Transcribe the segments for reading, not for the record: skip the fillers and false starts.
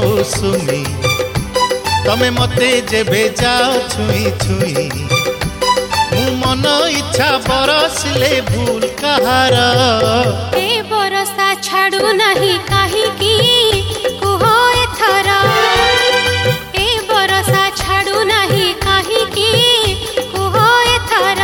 मौसुमी तमे मते जेबे जाओ छुई छुई मु मन इच्छा बरसले भूल कहार ए बरसा छाड़ू नहीं काहीकि कुह एथर ए बरसा छाड़ू नहीं काहीकि कुह एथर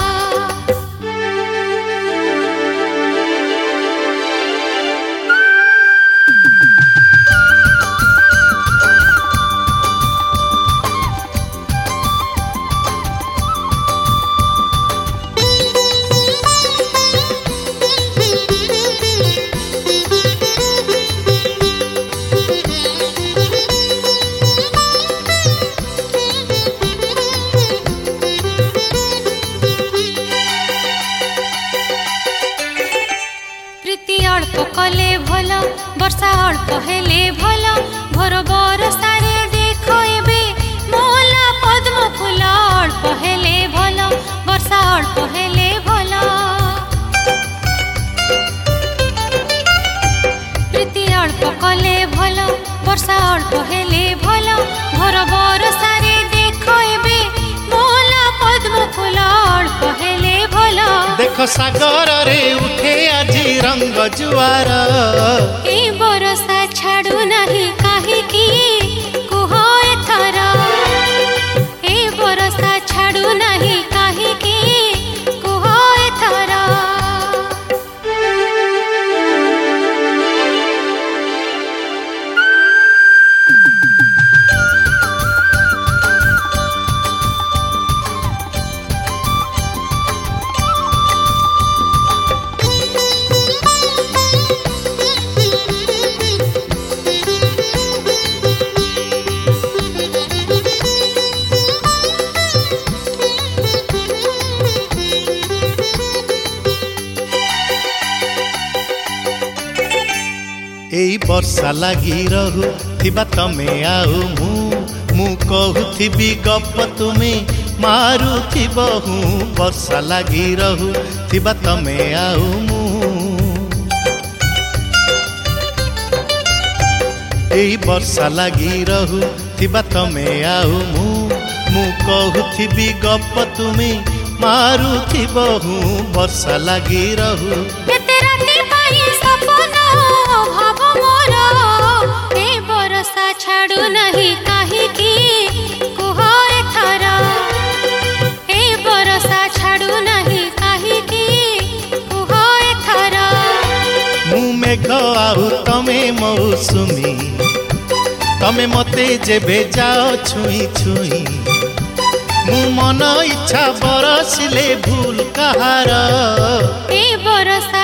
अल्प कले भल वर्षा अल्प हेले भल भोर बरसारे देख एबे मोला पद्म फूल अल्प हेले भल वर्षा अल्प हेले भल प्रीति अल्प कले भल वर्षा अल्प हेले भल भोर बरसारे देख एबे मोला पद्म फूल अल्प हेले भल देख सागर रे उठे आजी रंग जुआर ए बरसा छाड़ू नहीं काहीकि कुह एथर ए बरसा छाड़ू नहीं काहीकि कुह एथर एई वर्षा लगी रहू थिबा तमे आउ मु कहूथिबी गप तुमे मारुथिब हूँ वर्षा लगी रहू थिबा तमे आउ मु एई वर्षा लगी रहू थिबा तमे आउ मु कहूथिबी गप तुमे मारुथिब हूँ वर्षा लगी रहू छाड़ू नहीं काहीकि कुह एथर ए बरसा छाड़ू नहीं काहीकि कुह एथर मु मेघ आउ तमे मौसुमी तमे मते जेबे जाओ छुई छुई मु मन इच्छा बरसले भूल कहार ए बरसा